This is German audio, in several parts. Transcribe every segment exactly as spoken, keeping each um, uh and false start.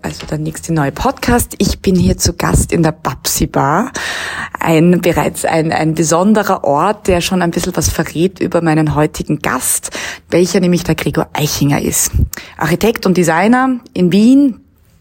also der nächste neue Podcast. Ich bin hier zu Gast in der Babsi Bar, ein bereits ein, ein besonderer Ort, der schon ein bisschen was verrät über meinen heutigen Gast, welcher nämlich der Gregor Eichinger ist. Architekt und Designer in Wien,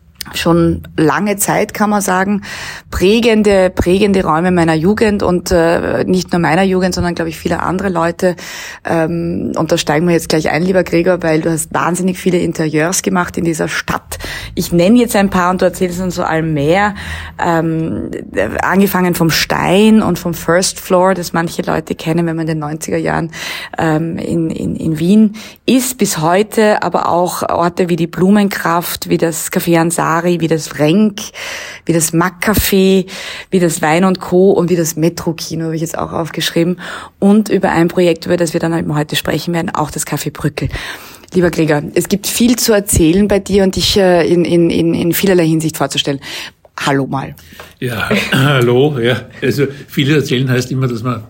schon lange Zeit, kann man sagen, prägende, prägende Räume meiner Jugend und äh, nicht nur meiner Jugend, sondern, glaube ich, viele andere Leute. Ähm, und da steigen wir jetzt gleich ein, lieber Gregor, weil du hast wahnsinnig viele Interieurs gemacht in dieser Stadt. Ich nenne jetzt ein paar und du erzählst uns so allem mehr. Ähm, angefangen vom Stein und vom First Floor, das manche Leute kennen, wenn man in den neunziger Jahren ähm, in, in, in Wien ist, bis heute, aber auch Orte wie die Blumenkraft, wie das Café Ansari, wie das Renk, wie das Mac-Café, wie das Wein und Co. und wie das Metro-Kino, habe ich jetzt auch aufgeschrieben. Und über ein Projekt, über das wir dann eben heute sprechen werden, auch das Café Brückel. Lieber Gregor, es gibt viel zu erzählen bei dir und dich äh, in, in, in, in vielerlei Hinsicht vorzustellen. Hallo mal. Ja, hallo. Ja, also viel erzählen heißt immer, dass man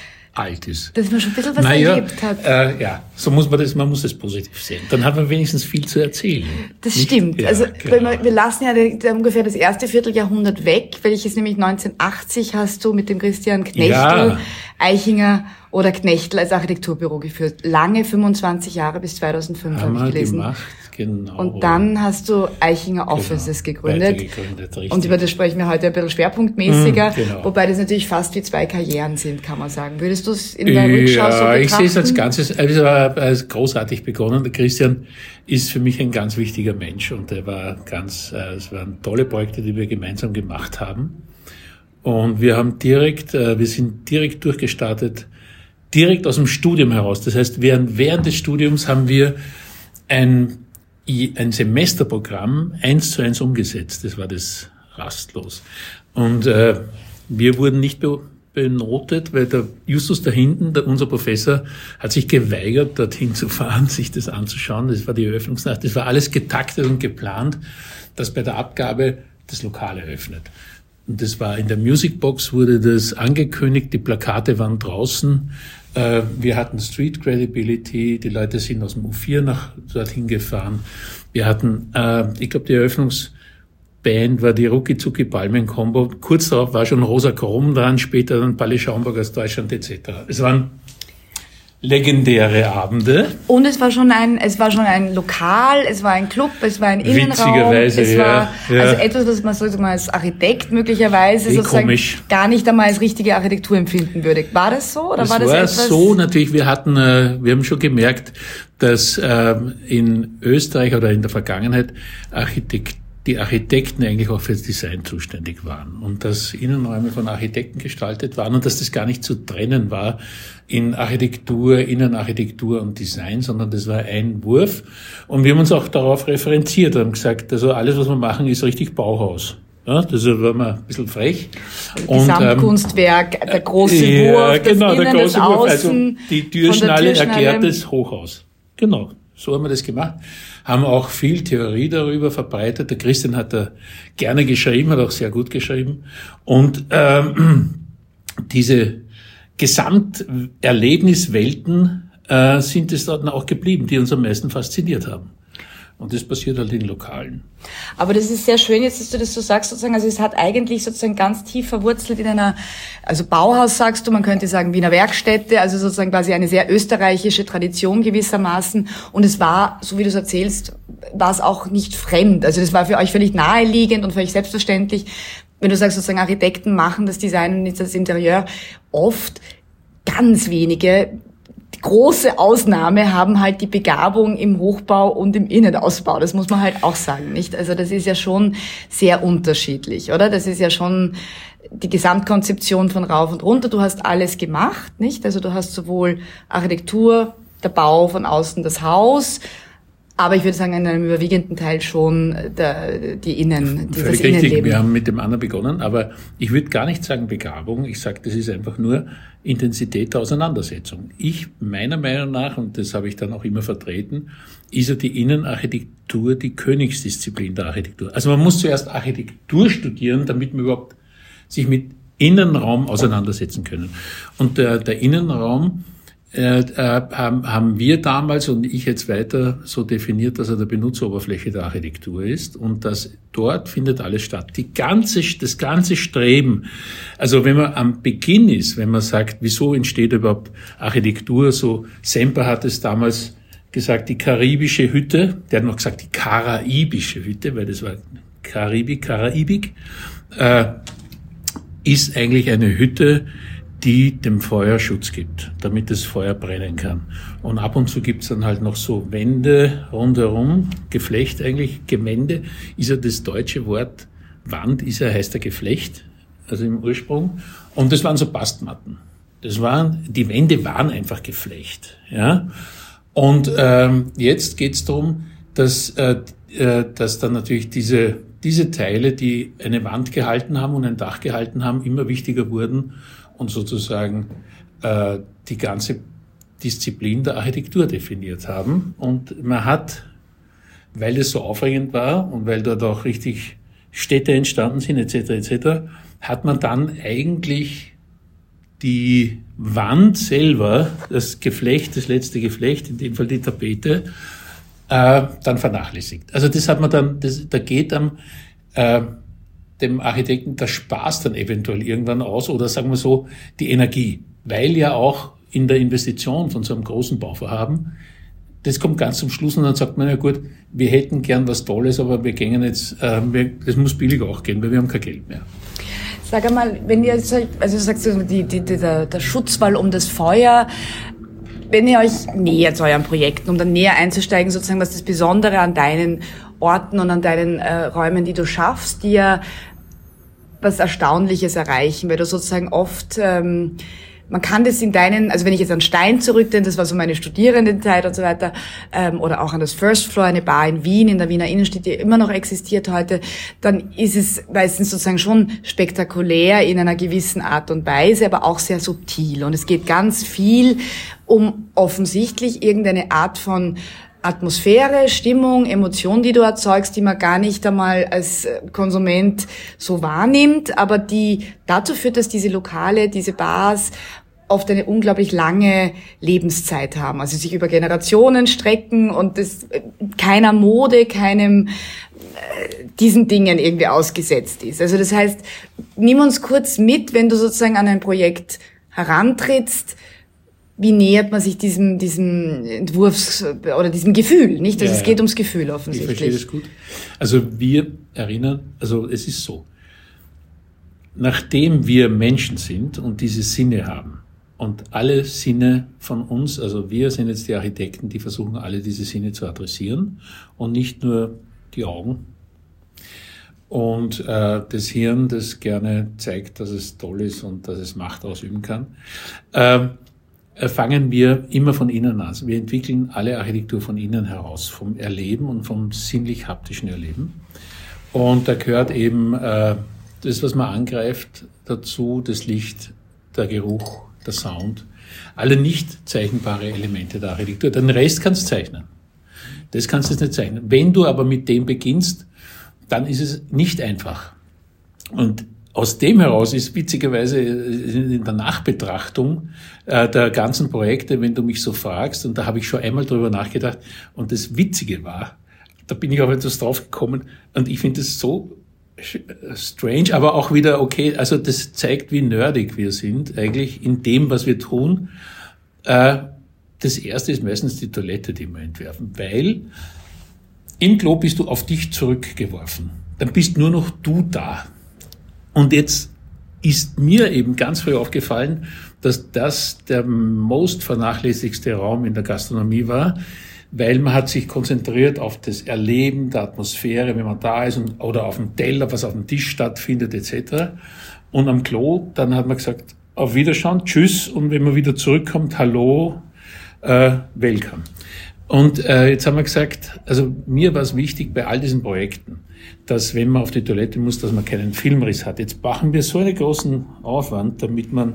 alt ist. Dass man schon ein bisschen was naja, erlebt hat. Äh, ja, so muss man das, man muss es positiv sehen. Dann hat man wenigstens viel zu erzählen. Das Nicht? stimmt. Ja, also genau. wir, wir lassen ja die, die, ungefähr das erste Vierteljahrhundert weg, welches nämlich neunzehnhundertachtzig hast du mit dem Christian Knechtel, ja. Eichinger oder Knechtel als Architekturbüro geführt. Lange, fünfundzwanzig Jahre bis zweitausendfünf habe ich gelesen. Gemacht, genau. Und dann hast du Eichinger Offices genau, gegründet. gegründet Und über das sprechen wir heute ein bisschen schwerpunktmäßiger, mm, genau. wobei das natürlich fast wie zwei Karrieren sind, kann man sagen. Würdest du es in der Rückschau ja, so betrachten? Ich sehe es als Ganzes, also als großartig begonnen. Der Christian ist für mich ein ganz wichtiger Mensch und er war ganz, äh, es waren tolle Projekte, die wir gemeinsam gemacht haben. Und wir haben direkt, äh, wir sind direkt durchgestartet, direkt aus dem Studium heraus. Das heißt, während, während des Studiums haben wir ein, ein Semesterprogramm eins zu eins umgesetzt. Das war das rastlos. Und äh, wir wurden nicht be- benotet, weil der Justus da hinten, der, unser Professor, hat sich geweigert, dorthin zu fahren, sich das anzuschauen. Das war die Eröffnungsnacht. Das war alles getaktet und geplant, dass bei der Abgabe das Lokal eröffnet. Und das war in der Musicbox, wurde das angekündigt, die Plakate waren draußen. Wir hatten Street Credibility, die Leute sind aus dem U vier nach dorthin gefahren. Wir hatten, ich glaube, die Eröffnungsband war die Rucki Zucki Palmen Combo. Kurz darauf war schon Rosa Chrom dran, später dann Palle Schaumburg aus Deutschland et cetera. Es waren legendäre Abende. Und es war schon ein, es war schon ein Lokal, es war ein Club, es war ein Innenraum. Witzigerweise, es war ja, ja. Also etwas, was man sozusagen als Architekt möglicherweise Wie sozusagen komisch. gar nicht einmal als richtige Architektur empfinden würde. War das so? Oder das war das war etwas? so natürlich, wir hatten, äh, wir haben schon gemerkt, dass äh, in Österreich oder in der Vergangenheit Architekt die Architekten eigentlich auch für das Design zuständig waren und dass Innenräume von Architekten gestaltet waren und dass das gar nicht zu trennen war in Architektur, Innenarchitektur und Design, sondern das war ein Wurf. Und wir haben uns auch darauf referenziert, haben gesagt, also alles, was wir machen, ist richtig Bauhaus. Ja, das war mal ein bisschen frech. Gesamtkunstwerk, ähm, der große ja, Wurf, das genau, Innen, der große das Wurf. Außen, Also die Türschnalle Türschnalle erklärt das Hochhaus. Genau. So haben wir das gemacht, haben auch viel Theorie darüber verbreitet. Der Christian hat da gerne geschrieben, hat auch sehr gut geschrieben. Und ähm, diese Gesamterlebniswelten äh, sind es dann auch geblieben, die uns am meisten fasziniert haben. Und das passiert halt in Lokalen. Aber das ist sehr schön jetzt, dass du das so sagst, sozusagen. Also es hat eigentlich sozusagen ganz tief verwurzelt in einer, also Bauhaus sagst du, man könnte sagen Wiener Werkstätte, also sozusagen quasi eine sehr österreichische Tradition gewissermaßen. Und es war, so wie du es erzählst, war es auch nicht fremd. Also das war für euch völlig naheliegend und für euch selbstverständlich. Wenn du sagst, sozusagen Architekten machen das Design und nicht das Interieur, oft ganz wenige. Die große Ausnahme haben halt die Begabung im Hochbau und im Innenausbau. Das muss man halt auch sagen, nicht? Also das ist ja schon sehr unterschiedlich, oder? Das ist ja schon die Gesamtkonzeption von rauf und runter. Du hast alles gemacht, nicht? Also du hast sowohl Architektur, der Bau von außen, das Haus, aber ich würde sagen, in einem überwiegenden Teil schon der, die Innen, die, Völlig das richtig. Innenleben. Wir haben mit dem anderen begonnen, aber ich würde gar nicht sagen Begabung. Ich sage, das ist einfach nur Intensität der Auseinandersetzung. Ich, meiner Meinung nach, und das habe ich dann auch immer vertreten, ist ja die Innenarchitektur die Königsdisziplin der Architektur. Also man muss zuerst Architektur studieren, damit man überhaupt sich mit Innenraum auseinandersetzen können. Und der, der Innenraum äh, äh, haben, haben wir damals und ich jetzt weiter so definiert, dass er der Benutzeroberfläche der Architektur ist und dass dort findet alles statt. Die ganze, das ganze Streben, also wenn man am Beginn ist, wenn man sagt, wieso entsteht überhaupt Architektur, so Semper hat es damals gesagt, die karibische Hütte, der hat noch gesagt, die karaibische Hütte, weil das war Karibik, Karaibik, äh, ist eigentlich eine Hütte, die dem Feuer Schutz gibt, damit das Feuer brennen kann. Und ab und zu gibt's dann halt noch so Wände rundherum, Geflecht eigentlich, Gemände, ist ja das deutsche Wort, Wand ist ja, heißt ja Geflecht, also im Ursprung. Und das waren so Bastmatten. Das waren, die Wände waren einfach Geflecht, ja. Und ähm, jetzt geht's darum, dass, äh, äh, dass dann natürlich diese, diese Teile, die eine Wand gehalten haben und ein Dach gehalten haben, immer wichtiger wurden, und sozusagen äh, die ganze Disziplin der Architektur definiert haben. Und man hat, weil es so aufregend war und weil dort auch richtig Städte entstanden sind, et cetera et cetera, hat man dann eigentlich die Wand selber, das Geflecht, das letzte Geflecht, in dem Fall die Tapete, äh, dann vernachlässigt. Also das hat man dann, das, da geht am äh, dem Architekten der Spaß dann eventuell irgendwann aus oder sagen wir so die Energie, weil ja auch in der Investition von so einem großen Bauvorhaben, das kommt ganz zum Schluss und dann sagt man, ja gut, wir hätten gern was Tolles, aber wir gehen jetzt, äh, wir, das muss billig auch gehen, weil wir haben kein Geld mehr. Sag einmal, wenn ihr, also du sagst, die, die, die, der, der Schutzwall um das Feuer, wenn ihr euch nähert zu euren Projekten, um dann näher einzusteigen, sozusagen, was das Besondere an deinen Orten und an deinen äh, Räumen, die du schaffst, die ja was Erstaunliches erreichen, weil du sozusagen oft, ähm, man kann das in deinen, also wenn ich jetzt an Stein zurückdenke, das war so meine Studierendenzeit und so weiter, ähm, oder auch an das First Floor, eine Bar in Wien, in der Wiener Innenstadt, die immer noch existiert heute, dann ist es meistens sozusagen schon spektakulär in einer gewissen Art und Weise, aber auch sehr subtil. Und es geht ganz viel um offensichtlich irgendeine Art von Atmosphäre, Stimmung, Emotion, die du erzeugst, die man gar nicht einmal als Konsument so wahrnimmt, aber die dazu führt, dass diese Lokale, diese Bars oft eine unglaublich lange Lebenszeit haben, also sich über Generationen strecken und das keiner Mode, keinem äh, diesen Dingen irgendwie ausgesetzt ist. Also das heißt, nimm uns kurz mit, wenn du sozusagen an ein Projekt herantrittst, wie nähert man sich diesem, diesem Entwurfs- oder diesem Gefühl, nicht? Also ja, es geht ums Gefühl offensichtlich. Ich verstehe das gut. Also wir erinnern, also es ist so, nachdem wir Menschen sind und diese Sinne haben und alle Sinne von uns, also wir sind jetzt die Architekten, die versuchen alle diese Sinne zu adressieren und nicht nur die Augen und äh, das Hirn, das gerne zeigt, dass es toll ist und dass es Macht ausüben kann. Äh, fangen wir immer von innen an. Also wir entwickeln alle Architektur von innen heraus, vom Erleben und vom sinnlich-haptischen Erleben. Und da gehört eben äh, das, was man angreift, dazu, das Licht, der Geruch, der Sound, alle nicht zeichnbare Elemente der Architektur. Den Rest kannst du zeichnen. Das kannst du jetzt nicht zeichnen. Wenn du aber mit dem beginnst, dann ist es nicht einfach. Und aus dem heraus ist witzigerweise in der Nachbetrachtung äh, der ganzen Projekte, wenn du mich so fragst, und da habe ich schon einmal drüber nachgedacht, und das Witzige war, da bin ich auf etwas drauf gekommen, und ich finde es so strange, aber auch wieder okay, also das zeigt, wie nerdig wir sind eigentlich in dem, was wir tun. Äh, das erste ist meistens die Toilette, die wir entwerfen, weil im Klo bist du auf dich zurückgeworfen. Dann bist nur noch du da. Und jetzt ist mir eben ganz früh aufgefallen, dass das der most vernachlässigste Raum in der Gastronomie war, weil man hat sich konzentriert auf das Erleben der Atmosphäre, wenn man da ist, und, oder auf dem Teller, was auf dem Tisch stattfindet, et cetera. Und am Klo, dann hat man gesagt, auf Wiederschauen, tschüss, und wenn man wieder zurückkommt, hallo, äh, welcome. Und äh, jetzt haben wir gesagt, also mir war es wichtig bei all diesen Projekten, dass wenn man auf die Toilette muss, dass man keinen Filmriss hat. Jetzt machen wir so einen großen Aufwand, damit man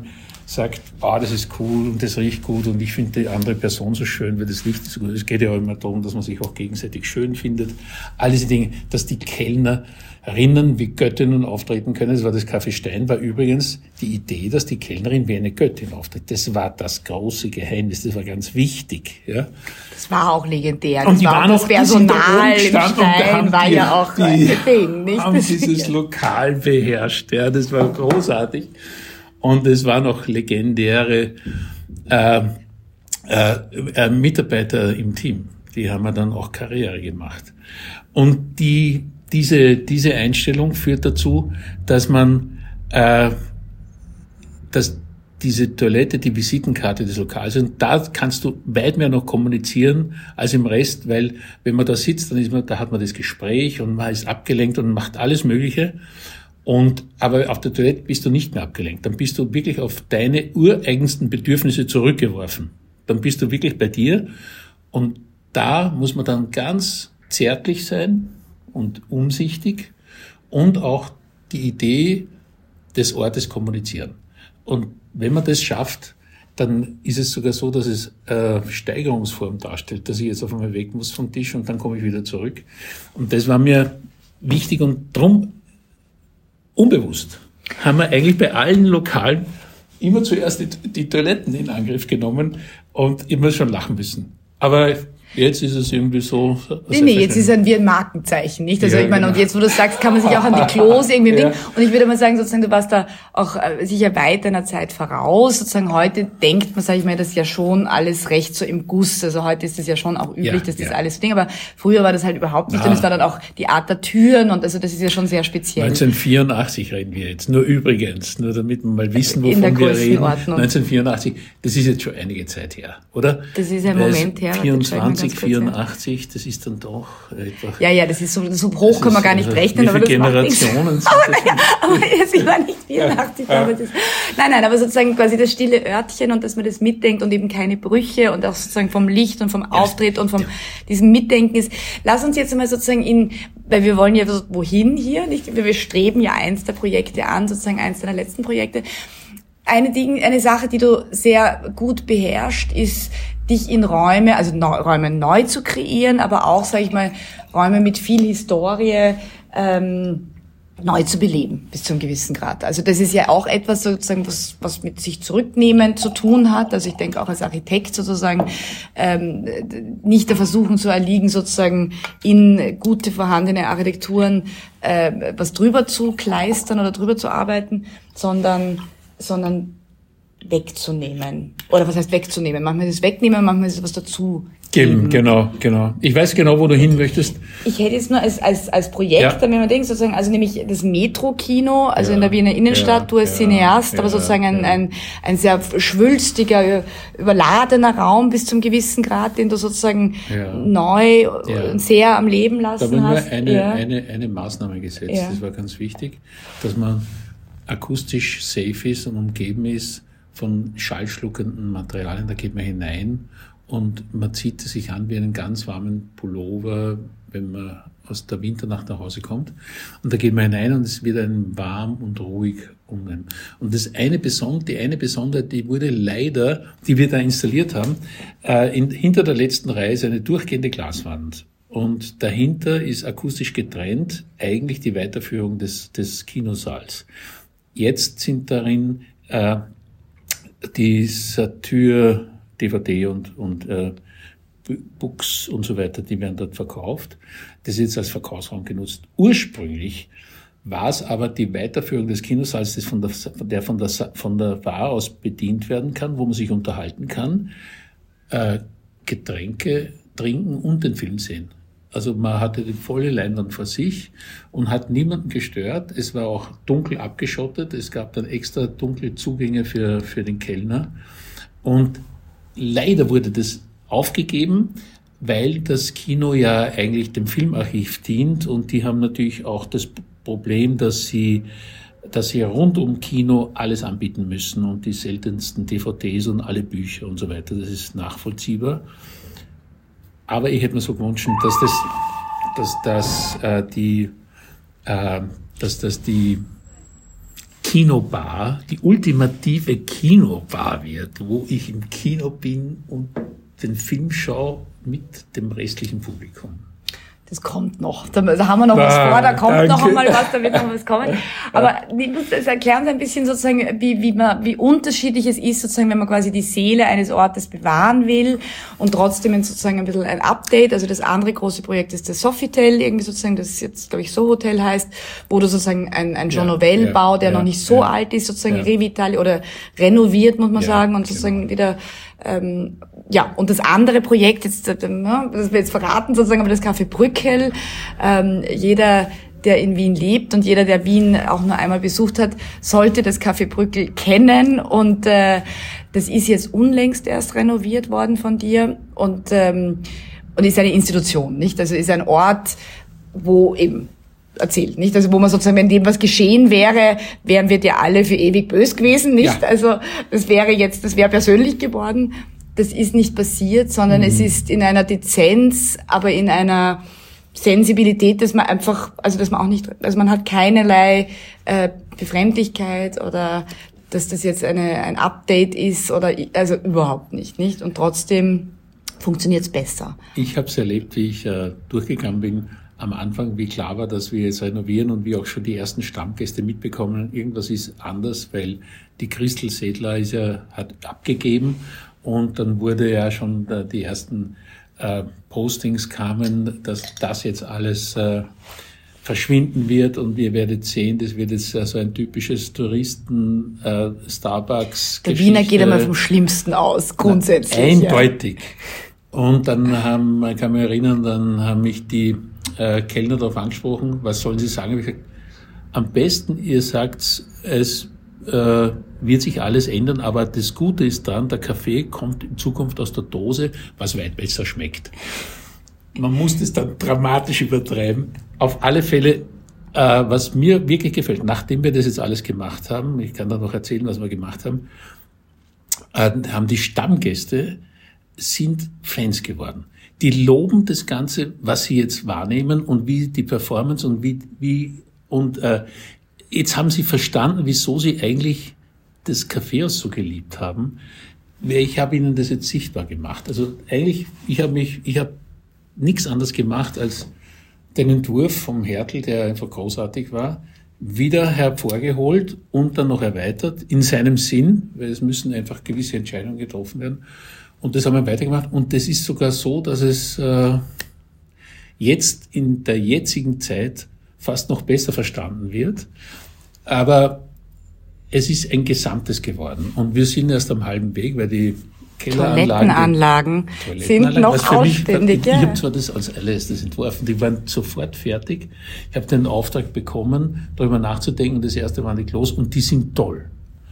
sagt, ah, das ist cool und das riecht gut und ich finde die andere Person so schön, weil das Licht ist so gut. Es geht ja auch immer darum, dass man sich auch gegenseitig schön findet. All diese Dinge, dass die Kellnerinnen wie Göttinnen auftreten können. Das war das Café Stein, war übrigens die Idee, dass die Kellnerin wie eine Göttin auftritt. Das war das große Geheimnis, das war ganz wichtig. Ja. Das war auch legendär. Und das die war waren auch das Personal im Stein war die, ja auch die, ein Ding, nicht? haben dieses Lokal beherrscht. Ja, das war großartig. Und es waren auch legendäre äh, äh, äh, Mitarbeiter im Team. Die haben dann auch Karriere gemacht. Und die, diese, diese Einstellung führt dazu, dass man, äh, dass diese Toilette die Visitenkarte des Lokals ist. Und da kannst du weit mehr noch kommunizieren als im Rest, weil wenn man da sitzt, dann ist man, da hat man das Gespräch und man ist abgelenkt und macht alles Mögliche. Und, aber auf der Toilette bist du nicht mehr abgelenkt. Dann bist du wirklich auf deine ureigensten Bedürfnisse zurückgeworfen. Dann bist du wirklich bei dir. Und da muss man dann ganz zärtlich sein und umsichtig und auch die Idee des Ortes kommunizieren. Und wenn man das schafft, dann ist es sogar so, dass es äh, Steigerungsform darstellt, dass ich jetzt auf einmal weg muss vom Tisch und dann komme ich wieder zurück. Und das war mir wichtig und drum unbewusst haben wir eigentlich bei allen Lokalen immer zuerst die, die Toiletten in Angriff genommen und immer schon lachen müssen. Aber jetzt ist es irgendwie so... Nee, nee, jetzt ist es wie ein Markenzeichen, nicht? Also ja, ich meine, genau. Und jetzt, wo du sagst, kann man sich auch an die Klos irgendwie Ja. denken. Und ich würde mal sagen, sozusagen, du warst da auch äh, sicher weit deiner Zeit voraus. Sozusagen heute denkt man, sage ich mal, das ja schon alles recht so im Guss. Also heute ist es ja schon auch üblich, Ja, dass das ja. alles so Ding. Aber früher war das halt überhaupt nicht. Ah. Und es war dann auch die Art der Türen und also das ist ja schon sehr speziell. neunzehnhundertvierundachtzig reden wir jetzt. Nur übrigens, nur damit wir mal wissen, In der wovon wir reden. Größenordnung. neunzehnhundertvierundachtzig, das ist jetzt schon einige Zeit her, oder? Das ist ein Weil Moment her. vierundzwanzig, vierundachtzig, das ist dann doch etwa... Ja, ja, das ist so, so hoch das kann man ist, gar nicht also, rechnen, wie aber das viele macht nichts. Generationen sind Aber, das ja, aber jetzt, ich war nicht vierundachtzig, aber das, nein, nein, aber sozusagen quasi das stille Örtchen und dass man das mitdenkt und eben keine Brüche und auch sozusagen vom Licht und vom Auftritt und vom, ja. diesem Mitdenken ist. Lass uns jetzt einmal sozusagen in, weil wir wollen ja so, wohin hier, nicht? Wir streben ja eins der Projekte an, sozusagen eins deiner letzten Projekte. Eine Ding, eine Sache, die du sehr gut beherrschst, ist, dich in Räume, also neu, Räume neu zu kreieren, aber auch, sage ich mal, Räume mit viel Historie ähm, neu zu beleben, bis zu einem gewissen Grad. Also das ist ja auch etwas sozusagen, was, was mit sich zurücknehmen zu tun hat. Also ich denke auch als Architekt sozusagen ähm, nicht der Versuchung zu erliegen, sozusagen in gute vorhandene Architekturen äh, was drüber zu kleistern oder drüber zu arbeiten, sondern sondern wegzunehmen. Oder was heißt wegzunehmen? Manchmal ist es wegnehmen, manchmal ist es was dazu Geben, genau, genau. Ich weiß genau, wo du hin möchtest. Ich hätte jetzt nur als, als, als Projekt, Ja. wenn man denkt, sozusagen, also nämlich das Metro-Kino, also Ja, in der Wiener Innenstadt, ja, du als ja, Cineast, ja, aber sozusagen ein, ja. ein, ein sehr schwülstiger, überladener Raum bis zum gewissen Grad, den du sozusagen Ja. neu Ja. und sehr am Leben Da lassen haben wir hast. eine, ja. eine, eine Maßnahme gesetzt, Ja. das war ganz wichtig, dass man akustisch safe ist und umgeben ist von schallschluckenden Materialien. Da geht man hinein und man zieht es sich an wie einen ganz warmen Pullover, wenn man aus der Winternacht nach Hause kommt. Und da geht man hinein und es wird einem warm und ruhig umgehen. Und das eine Beson- die eine Besonderheit, die wurde leider, die wir da installiert haben, äh, in, hinter der letzten Reihe ist eine durchgehende Glaswand. Und dahinter ist akustisch getrennt eigentlich die Weiterführung des, des Kinosaals. Jetzt sind darin äh, die Satyr, D V D und, und äh, Books und so weiter, die werden dort verkauft. Das ist jetzt als Verkaufsraum genutzt. Ursprünglich war es aber die Weiterführung des Kinosaals, das von der, der von der von der Bar aus bedient werden kann, wo man sich unterhalten kann, äh, Getränke trinken und den Film sehen. Also man hatte die volle Leinwand vor sich und hat niemanden gestört. Es war auch dunkel abgeschottet. Es gab dann extra dunkle Zugänge für, für den Kellner. Und leider wurde das aufgegeben, weil das Kino ja eigentlich dem Filmarchiv dient und die haben natürlich auch das Problem, dass sie, dass sie rund um Kino alles anbieten müssen und die seltensten D V Ds und alle Bücher und so weiter. Das ist nachvollziehbar. Aber ich hätte mir so gewünscht, dass das, dass das äh, die, äh, dass das die Kinobar, die ultimative Kinobar wird, wo ich im Kino bin und den Film schaue mit dem restlichen Publikum. Das kommt noch. Da, da haben wir noch ah, was vor, da kommt danke. noch einmal was, da wird noch was kommen. Aber ich muss das erklären, ein bisschen sozusagen, wie, wie man, wie unterschiedlich es ist, sozusagen, wenn man quasi die Seele eines Ortes bewahren will und trotzdem sozusagen ein bisschen ein Update. Also das andere große Projekt ist das Sofitel, irgendwie sozusagen, das jetzt, glaube ich, Sohotel heißt, wo du sozusagen ein, ein Jean Nouvel-Bau, ja, der ja, noch nicht so ja, alt ist, sozusagen ja. revitali- oder renoviert, muss man ja, sagen, und sozusagen genau. wieder, ähm, ja, und das andere Projekt, jetzt, das wir jetzt verraten sozusagen, aber das Café Brückel, ähm, jeder, der in Wien lebt und jeder, der Wien auch nur einmal besucht hat, sollte das Café Brückel kennen, und äh, das ist jetzt unlängst erst renoviert worden von dir, und ähm, und ist eine Institution, nicht? Also ist ein Ort, wo eben erzählt, nicht? Also wo man sozusagen, wenn dem was geschehen wäre, wären wir dir alle für ewig böse gewesen, nicht? Ja. Also das wäre jetzt, das wäre persönlich geworden. Das ist nicht passiert, sondern mhm. es ist in einer Dezenz, aber in einer Sensibilität, dass man einfach, also dass man auch nicht, also man hat keinerlei äh, Befremdlichkeit oder dass das jetzt eine ein Update ist oder also überhaupt nicht, nicht? Und trotzdem funktioniert es besser. Ich habe es erlebt, wie ich äh, durchgegangen bin. Am Anfang, wie klar war, dass wir jetzt renovieren und wie auch schon die ersten Stammgäste mitbekommen, irgendwas ist anders, weil die Christel Sedler ist ja, hat abgegeben, und dann wurde ja schon äh, die ersten äh, Postings kamen, dass das jetzt alles äh, verschwinden wird, und ihr werdet sehen, das wird jetzt äh, so ein typisches Touristen äh, Starbucks. Der Wiener geht einmal vom Schlimmsten aus, grundsätzlich. Na, eindeutig. Ja. Und dann haben, man kann mich erinnern, dann haben mich die Äh, Kellner darauf angesprochen, was sollen sie sagen? Ich gesagt, am besten ihr sagt, es äh, wird sich alles ändern, aber das Gute ist dann, der Kaffee kommt in Zukunft aus der Dose, was weit besser schmeckt. Man muss das dann dramatisch übertreiben. Auf alle Fälle, äh, was mir wirklich gefällt, nachdem wir das jetzt alles gemacht haben, ich kann da noch erzählen, was wir gemacht haben, äh, haben die Stammgäste sind Fans geworden. Die loben das Ganze, was sie jetzt wahrnehmen und wie die Performance und wie, wie, und, äh, jetzt haben sie verstanden, wieso sie eigentlich das Kaffeehaus so geliebt haben. Ich habe ihnen das jetzt sichtbar gemacht. Also eigentlich, ich habe mich, ich habe nichts anderes gemacht als den Entwurf vom Hertel, der einfach großartig war, wieder hervorgeholt und dann noch erweitert in seinem Sinn, weil es müssen einfach gewisse Entscheidungen getroffen werden. Und das haben wir weitergemacht. Und das ist sogar so, dass es äh, jetzt in der jetzigen Zeit fast noch besser verstanden wird. Aber es ist ein Gesamtes geworden. Und wir sind erst am halben Weg, weil die Toilettenanlagen, Toilettenanlagen sind noch ausständig. Ich, ich habe zwar das als allererstes entworfen, die waren sofort fertig. Ich habe den Auftrag bekommen, darüber nachzudenken. Das erste waren die Klos, und die sind toll.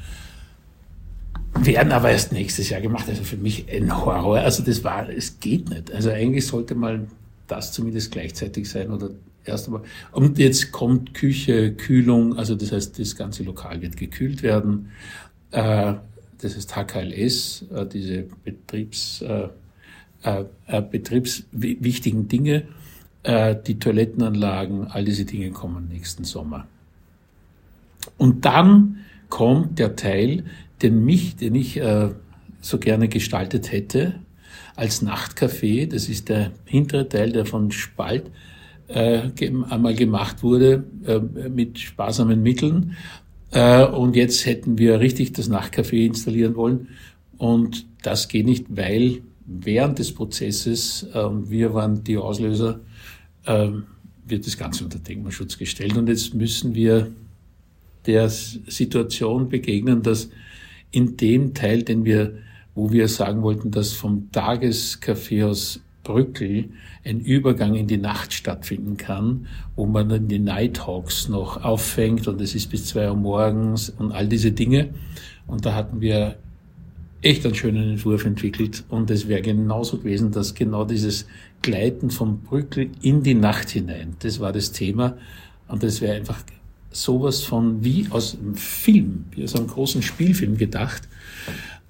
Werden aber erst nächstes Jahr gemacht. Also für mich ein Horror. Also das war, es geht nicht. Also eigentlich sollte mal das zumindest gleichzeitig sein oder erst einmal. Und jetzt kommt Küche, Kühlung, also das heißt, das ganze Lokal wird gekühlt werden. Äh, das heißt H K L S, äh, diese Betriebs, äh, äh, betriebswichtigen Dinge, äh, die Toilettenanlagen, all diese Dinge kommen nächsten Sommer. Und dann kommt der Teil, den mich, den ich äh, so gerne gestaltet hätte, als Nachtcafé. Das ist der hintere Teil, der von Spalt äh, ge- einmal gemacht wurde, äh, mit sparsamen Mitteln. Äh, und jetzt hätten wir richtig das Nachtcafé installieren wollen. Und das geht nicht, weil während des Prozesses, äh, und wir waren die Auslöser, äh, wird das Ganze unter Denkmalschutz gestellt. Und jetzt müssen wir der Situation begegnen, dass in dem Teil, den wir, wo wir sagen wollten, dass vom Tagescafé Brückel ein Übergang in die Nacht stattfinden kann, wo man dann die Nighthawks noch auffängt, und es ist bis zwei Uhr morgens und all diese Dinge. Und da hatten wir echt einen schönen Entwurf entwickelt, und es wäre genauso gewesen, dass genau dieses Gleiten vom Brückel in die Nacht hinein, das war das Thema, und das wäre einfach sowas von wie aus einem Film, wie aus einem großen Spielfilm gedacht.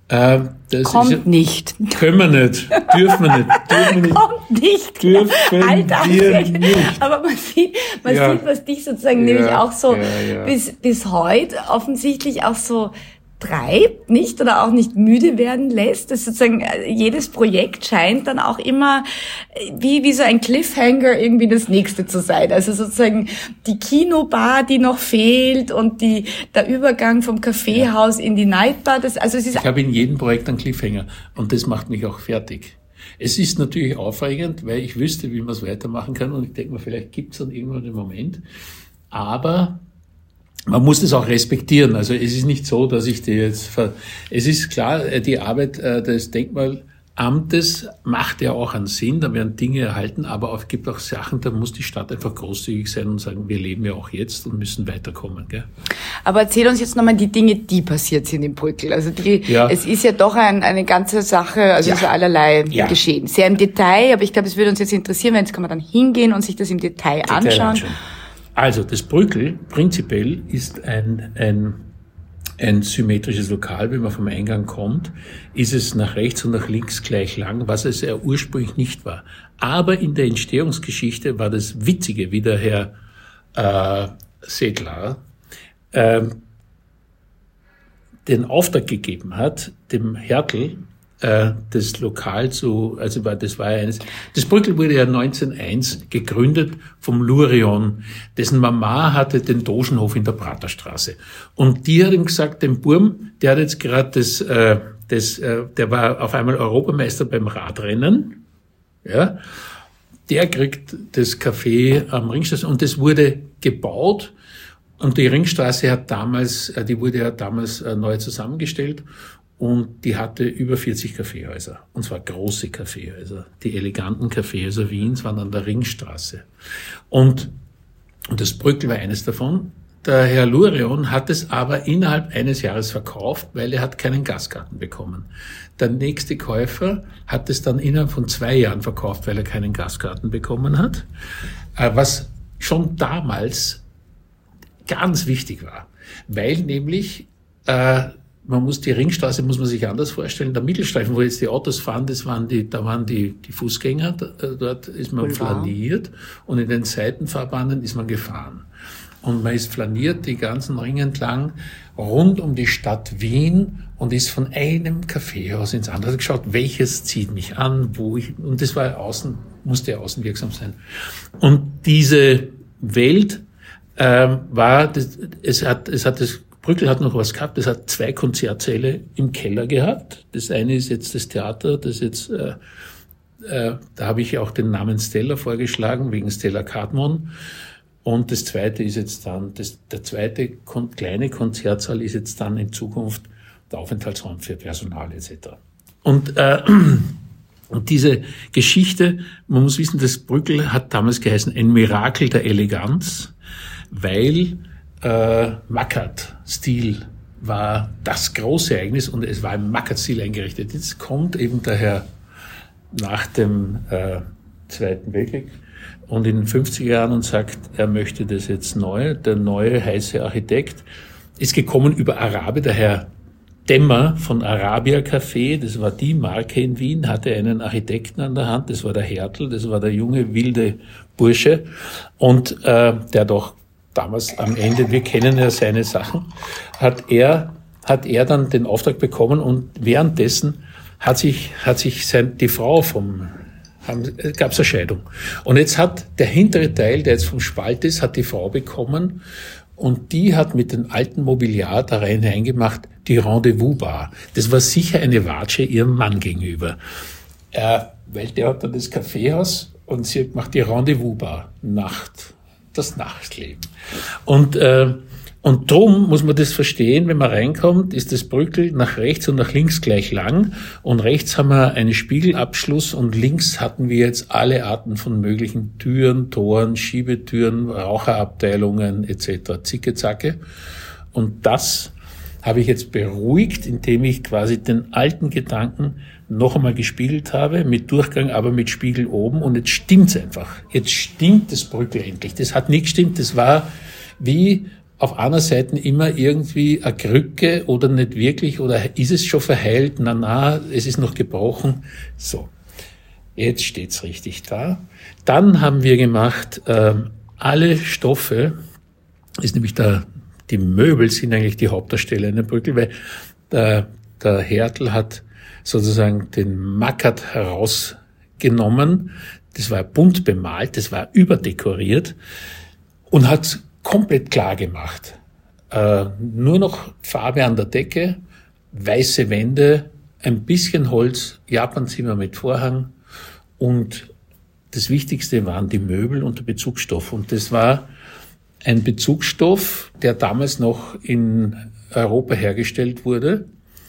Äh, das Kommt ist ja, nicht. Können wir nicht. Dürfen wir nicht. Dürfen wir nicht. Kommt nicht. Dürfen Alter, wir nicht. Aber man sieht, man Ja. sieht, was dich sozusagen Ja, nämlich auch so ja, ja. bis, bis heute offensichtlich auch so treibt, nicht? Oder auch nicht müde werden lässt. Das sozusagen, äh, jedes Projekt scheint dann auch immer äh, wie, wie so ein Cliffhanger irgendwie das nächste zu sein. Also sozusagen die Kinobar, die noch fehlt und die, der Übergang vom Kaffeehaus in die Nightbar. Das, also es ist Ich habe in jedem Projekt einen Cliffhanger und das macht mich auch fertig. Es ist natürlich aufregend, weil ich wüsste, wie man es weitermachen kann und ich denke mir, vielleicht gibt es dann irgendwann den Moment. Aber man muss das auch respektieren. Also es ist nicht so, dass ich die jetzt ver... Es ist klar, die Arbeit des Denkmalamtes macht ja auch einen Sinn, da werden Dinge erhalten, aber es gibt auch Sachen, da muss die Stadt einfach großzügig sein und sagen, wir leben ja auch jetzt und müssen weiterkommen. Gell? Aber erzähl uns jetzt nochmal die Dinge, die passiert sind im Brückl. Also die, Ja. es ist ja doch ein, eine ganze Sache, also Ja. so allerlei Ja. geschehen. Sehr im Detail, aber ich glaube, es würde uns jetzt interessieren, weil jetzt kann man dann hingehen und sich das im Detail, Detail anschauen. anschauen. Also das Brückl prinzipiell ist ein, ein, ein symmetrisches Lokal. Wenn man vom Eingang kommt, ist es nach rechts und nach links gleich lang, was es ja ursprünglich nicht war. Aber in der Entstehungsgeschichte war das Witzige, wie der Herr äh, Sedlar äh, den Auftrag gegeben hat, dem Hertel, äh, das Lokal zu, also war, das war ja eines, das Brückl wurde ja neunzehnhunderteins gegründet vom Lurion, dessen Mama hatte den Dogenhof in der Praterstraße. Und die hat ihm gesagt, dem Burm, der hat jetzt gerade das, äh, das, äh, der war auf einmal Europameister beim Radrennen, ja, der kriegt das Café am Ringstraße und das wurde gebaut. Und die Ringstraße hat damals, die wurde ja damals neu zusammengestellt und die hatte über vierzig Kaffeehäuser. Und zwar große Kaffeehäuser. Die eleganten Kaffeehäuser Wiens waren an der Ringstraße. Und, und das Brückl war eines davon. Der Herr Lurion hat es aber innerhalb eines Jahres verkauft, weil er hat keinen Gastgarten bekommen. Der nächste Käufer hat es dann innerhalb von zwei Jahren verkauft, weil er keinen Gastgarten bekommen hat. Was schon damals ganz wichtig war, weil nämlich äh, man muss die Ringstraße muss man sich anders vorstellen. Der Mittelstreifen, wo jetzt die Autos fahren, das waren die, da waren die die Fußgänger. Da, dort ist man Boulevard. flaniert und in den Seitenfahrbahnen ist man gefahren. Und man ist flaniert die ganzen Ringe entlang rund um die Stadt Wien und ist von einem Kaffeehaus ins andere geschaut, welches zieht mich an, wo ich und das war außen musste ja außen wirksam sein. Und diese Welt Ähm, war, das, es hat, es hat das Brückl hat noch was gehabt. Es hat zwei Konzertsäle im Keller gehabt. Das eine ist jetzt das Theater, das jetzt, äh, äh, da habe ich auch den Namen Stella vorgeschlagen wegen Stella Kadmon. Und das zweite ist jetzt dann, das, der zweite kon- kleine Konzertsaal ist jetzt dann in Zukunft der Aufenthaltsraum für Personal et cetera. Und äh, Und diese Geschichte, man muss wissen, das Brückl hat damals geheißen ein Mirakel der Eleganz, weil äh, Mackert-Stil war das große Ereignis und es war im Mackert-Stil eingerichtet. Jetzt kommt eben der Herr nach dem äh, Zweiten Weltkrieg und in den fünfziger Jahren und sagt, er möchte das jetzt neu. Der neue heiße Architekt ist gekommen über Arabi, der Herr Dämmer von Arabia Café, das war die Marke in Wien, hatte einen Architekten an der Hand, das war der Hertel, das war der junge, wilde Bursche und äh, der doch damals am Ende, wir kennen ja seine Sachen, hat er hat er dann den Auftrag bekommen und währenddessen hat sich hat sich sein, die Frau vom gab es eine Scheidung. Und jetzt hat der hintere Teil, der jetzt vom Spalt ist, hat die Frau bekommen und die hat mit dem alten Mobiliar da rein hineingemacht, die Rendezvous-Bar. Das war sicher eine Watsche ihrem Mann gegenüber. Äh, weil der hat dann das Kaffeehaus und sie macht die Rendezvous-Bar. Nacht. Das Nachtleben. Und, äh, und drum muss man das verstehen, wenn man reinkommt, ist das Brückl nach rechts und nach links gleich lang. Und rechts haben wir einen Spiegelabschluss und links hatten wir jetzt alle Arten von möglichen Türen, Toren, Schiebetüren, Raucherabteilungen et cetera. Zicke, zacke. Und das habe ich jetzt beruhigt, indem ich quasi den alten Gedanken noch einmal gespiegelt habe, mit Durchgang, aber mit Spiegel oben. Und jetzt stimmt's einfach. Jetzt stimmt das Brückl endlich. Das hat nicht gestimmt. Das war wie auf einer Seite immer irgendwie eine Krücke oder nicht wirklich, oder ist es schon verheilt? Na, na, es ist noch gebrochen. So. Jetzt steht's richtig da. Dann haben wir gemacht, äh, alle Stoffe, ist nämlich der, die Möbel sind eigentlich die Hauptdarsteller in der Brückel, weil der, der Hertel hat sozusagen den Mackert herausgenommen. Das war bunt bemalt, das war überdekoriert und hat komplett klar gemacht. Äh, nur noch Farbe an der Decke, weiße Wände, ein bisschen Holz, Japanzimmer mit Vorhang und das Wichtigste waren die Möbel und der Bezugsstoff. Und das war ein Bezugsstoff, der damals noch in Europa hergestellt wurde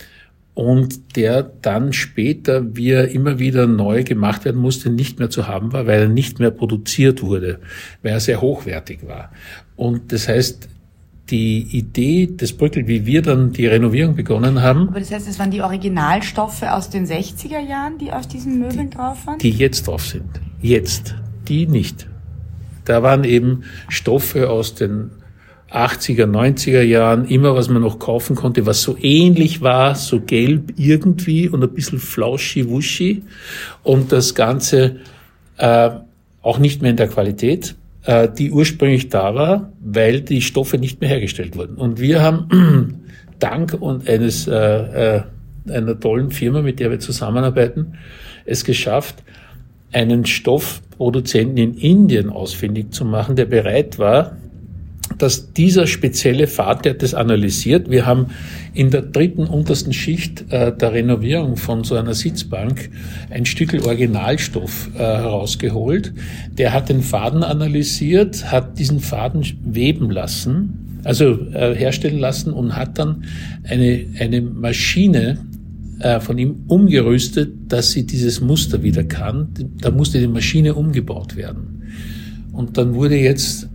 und der dann später, wie er immer wieder neu gemacht werden musste, nicht mehr zu haben war, weil er nicht mehr produziert wurde, weil er sehr hochwertig war. Und das heißt, die Idee des Brückel, wie wir dann die Renovierung begonnen haben. Aber das heißt, es waren die Originalstoffe aus den sechziger Jahren, die auf diesen Möbeln die, drauf waren? Die jetzt drauf sind. Jetzt. Die nicht. Da waren eben Stoffe aus den achtziger, neunziger Jahren, immer was man noch kaufen konnte, was so ähnlich war, so gelb irgendwie und ein bisschen flauschi-wuschi. Und das Ganze äh, auch nicht mehr in der Qualität, die ursprünglich da war, weil die Stoffe nicht mehr hergestellt wurden. Und wir haben dank und eines äh, einer tollen Firma, mit der wir zusammenarbeiten, es geschafft, einen Stoffproduzenten in Indien ausfindig zu machen, der bereit war, dass dieser spezielle Faden, der hat das analysiert. Wir haben in der dritten untersten Schicht äh, der Renovierung von so einer Sitzbank ein Stückel Originalstoff äh, herausgeholt. Der hat den Faden analysiert, hat diesen Faden weben lassen, also äh, herstellen lassen und hat dann eine, eine Maschine äh, von ihm umgerüstet, dass sie dieses Muster wieder kann. Da musste die Maschine umgebaut werden. Und dann wurde jetzt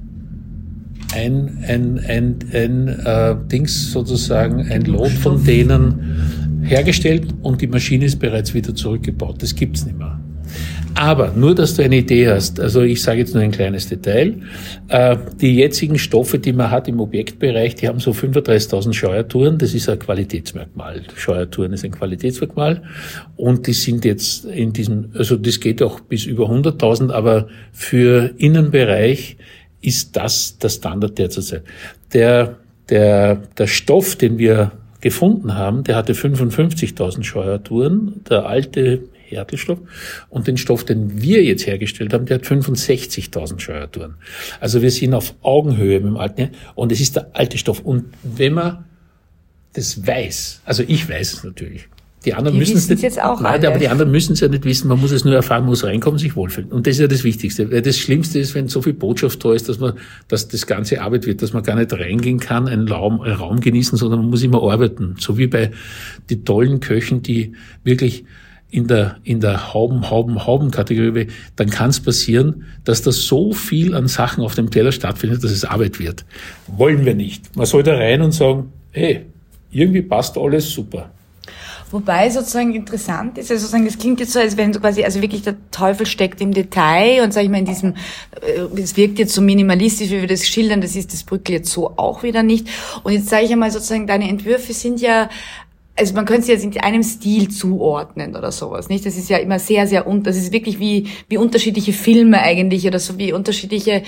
ein, ein, ein, ein äh, Dings sozusagen, ein Lot von denen hergestellt und die Maschine ist bereits wieder zurückgebaut. Das gibt's nicht mehr. Aber nur, dass du eine Idee hast, also ich sage jetzt nur ein kleines Detail, äh, die jetzigen Stoffe, die man hat im Objektbereich, die haben so fünfunddreißigtausend Scheuertouren, das ist ein Qualitätsmerkmal. Scheuertouren ist ein Qualitätsmerkmal und die sind jetzt in diesem, also das geht auch bis über hunderttausend, aber für Innenbereich ist das der Standard der zurzeit. Der, der, der Stoff, den wir gefunden haben, der hatte fünfundfünfzigtausend Scheuertouren, der alte Hertelstoff, und den Stoff, den wir jetzt hergestellt haben, der hat fünfundsechzigtausend Scheuertouren. Also wir sind auf Augenhöhe mit dem alten, und es ist der alte Stoff. Und wenn man das weiß, also ich weiß es natürlich, die anderen die müssen es nicht, jetzt auch nein, alle. aber die anderen müssen es ja nicht wissen, man muss es nur erfahren, muss reinkommen, sich wohlfühlen. Und das ist ja das Wichtigste. Weil das Schlimmste ist, wenn so viel Botschaft da ist, dass man, dass das ganze Arbeit wird, dass man gar nicht reingehen kann, einen Raum, einen Raum genießen, sondern man muss immer arbeiten. So wie bei die tollen Köchen, die wirklich in der, in der Hauben, Hauben, Hauben-Kategorie, dann kann es passieren, dass da so viel an Sachen auf dem Teller stattfindet, dass es Arbeit wird. Wollen wir nicht. Man soll da rein und sagen, hey, irgendwie passt alles super. Wobei sozusagen interessant ist, also sozusagen, das klingt jetzt so, als wenn so quasi, also wirklich der Teufel steckt im Detail und sag ich mal in diesem, es wirkt jetzt so minimalistisch, wie wir das schildern, das ist das Brückel jetzt so auch wieder nicht. Und jetzt sage ich einmal sozusagen, deine Entwürfe sind ja, also man könnte sie jetzt in einem Stil zuordnen oder sowas, nicht? Das ist ja immer sehr, sehr, un das ist wirklich wie, wie unterschiedliche Filme eigentlich oder so wie unterschiedliche,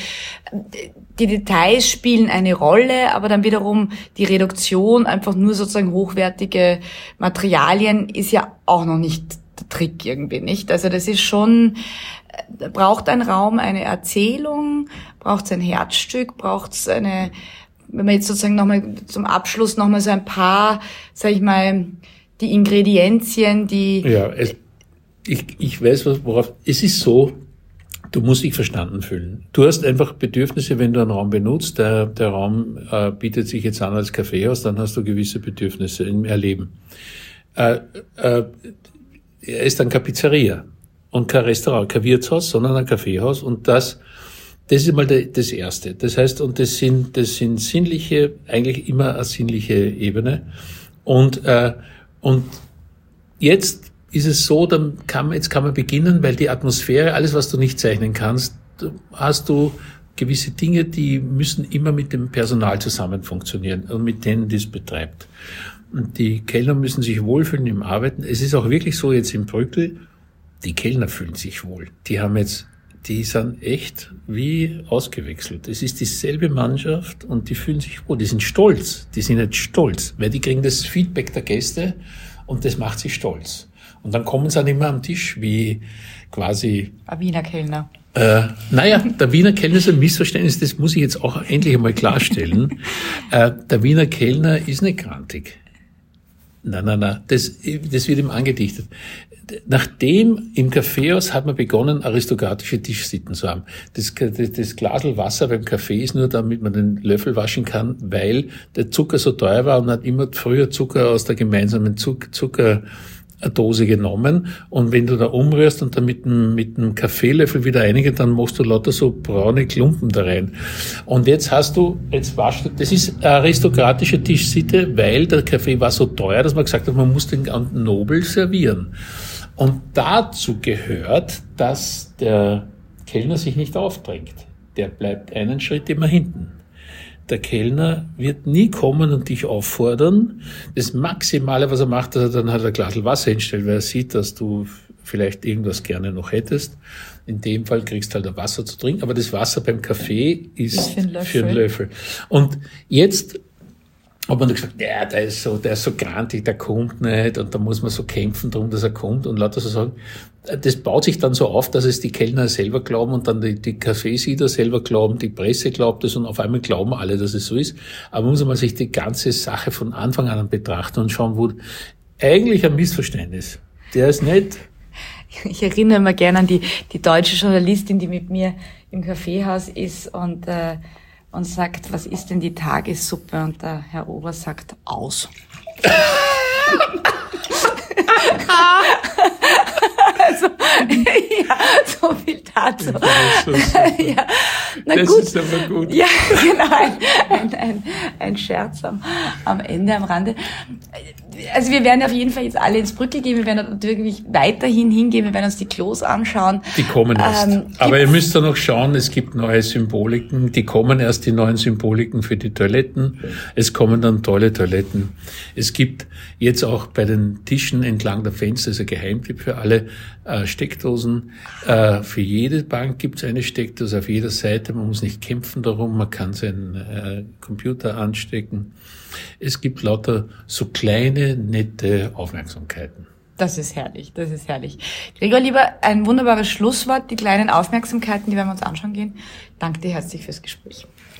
die Details spielen eine Rolle, aber dann wiederum die Reduktion, einfach nur sozusagen hochwertige Materialien ist ja auch noch nicht der Trick irgendwie, nicht? Also das ist schon, braucht ein Raum eine Erzählung, braucht es ein Herzstück, braucht es eine, wenn man jetzt sozusagen nochmal zum Abschluss nochmal so ein paar, sag ich mal, die Ingredienzien, die... Ja, es, ich, ich weiß, worauf... Es ist so, du musst dich verstanden fühlen. Du hast einfach Bedürfnisse, wenn du einen Raum benutzt. Der, der Raum äh, bietet sich jetzt an als Kaffeehaus, dann hast du gewisse Bedürfnisse im Erleben. Äh, äh, er ist dann keine Pizzeria und kein Restaurant, kein Wirtshaus, sondern ein Kaffeehaus, und das... Das ist mal das Erste. Das heißt, und das sind, das sind sinnliche, eigentlich immer eine sinnliche Ebene. Und, äh, und jetzt ist es so, dann kann man, jetzt kann man beginnen, weil die Atmosphäre, alles, was du nicht zeichnen kannst, hast du gewisse Dinge, die müssen immer mit dem Personal zusammen funktionieren und mit denen, die es betreibt. Und die Kellner müssen sich wohlfühlen im Arbeiten. Es ist auch wirklich so jetzt im Brückel, die Kellner fühlen sich wohl. Die haben jetzt, die sind echt wie ausgewechselt. Es ist dieselbe Mannschaft und die fühlen sich wohl. Die sind stolz. Die sind jetzt stolz, weil die kriegen das Feedback der Gäste und das macht sie stolz. Und dann kommen sie dann immer am Tisch wie quasi... Ein Wiener Kellner. Äh, naja, der Wiener Kellner ist ein Missverständnis, das muss ich jetzt auch endlich einmal klarstellen. äh, der Wiener Kellner ist nicht grantig. Nein, nein, nein, das, das wird ihm angedichtet. Nachdem im Kaffeehaus hat man begonnen, aristokratische Tischsitten zu haben. Das, das, das Glasl Wasser beim Kaffee ist nur, damit man den Löffel waschen kann, weil der Zucker so teuer war und man hat immer früher Zucker aus der gemeinsamen Zucker, Zucker Dose genommen, und wenn du da umrührst und dann mit einem, mit einem Kaffeelöffel wieder einige, dann machst du lauter so braune Klumpen da rein. Und jetzt hast du, jetzt waschst du, das ist eine aristokratische Tischsitte, weil der Kaffee war so teuer, dass man gesagt hat, man muss den nobel servieren. Und dazu gehört, dass der Kellner sich nicht aufdrängt. Der bleibt einen Schritt immer hinten. Der Kellner wird nie kommen und dich auffordern. Das Maximale, was er macht, dass er dann halt ein Glas Wasser hinstellt, weil er sieht, dass du vielleicht irgendwas gerne noch hättest. In dem Fall kriegst du halt ein Wasser zu trinken, aber das Wasser beim Kaffee ist für einen Löffel. Für einen Löffel. Und jetzt hat man gesagt, ja, der ist so, der ist so grantig, der kommt nicht, und da muss man so kämpfen drum, dass er kommt, und lauter so sagen. Das baut sich dann so auf, dass es die Kellner selber glauben und dann die, die Kaffeesieder selber glauben, die Presse glaubt es, und auf einmal glauben alle, dass es so ist. Aber muss man sich die ganze Sache von Anfang an betrachten und schauen, wo eigentlich ein Missverständnis. Der ist nicht. Ich erinnere immer gerne an die, die deutsche Journalistin, die mit mir im Kaffeehaus ist und, äh, und sagt, was ist denn die Tagessuppe? Und der Herr Ober sagt, aus. Also, ja, so viel dazu. Das ist, so ja, na das gut. ist aber gut. Ja, genau, ein, ein, ein, ein Scherz am, am Ende, am Rande. Also wir werden auf jeden Fall jetzt alle ins Brückel gehen, wir werden wirklich weiterhin hingehen, wir werden uns die Klos anschauen. Die kommen erst. Ähm, aber ihr müsst da noch schauen, es gibt neue Symboliken, die kommen erst, die neuen Symboliken für die Toiletten. Es kommen dann tolle Toiletten. Es gibt jetzt auch bei den Tischen entlang der Fenster, das ist ein Geheimtipp für alle, äh, Steckdosen. Äh, für jede Bank gibt es eine Steckdose auf jeder Seite, man muss nicht kämpfen darum, man kann seinen äh, Computer anstecken. Es gibt lauter so kleine, nette Aufmerksamkeiten. Das ist herrlich, das ist herrlich. Gregor, lieber, ein wunderbares Schlusswort, die kleinen Aufmerksamkeiten, die werden wir uns anschauen gehen. Danke dir herzlich fürs Gespräch.